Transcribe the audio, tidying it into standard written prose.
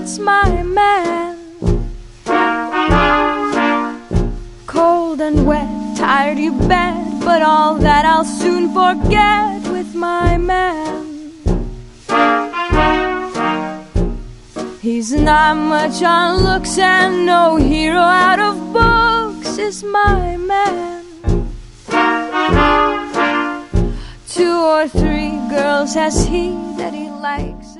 that's my man. Cold and wet, tired you bet, but all that I'll soon forget with my man. He's not much on looks and no hero out of books is my man. 2 or 3 girls has he that he likes.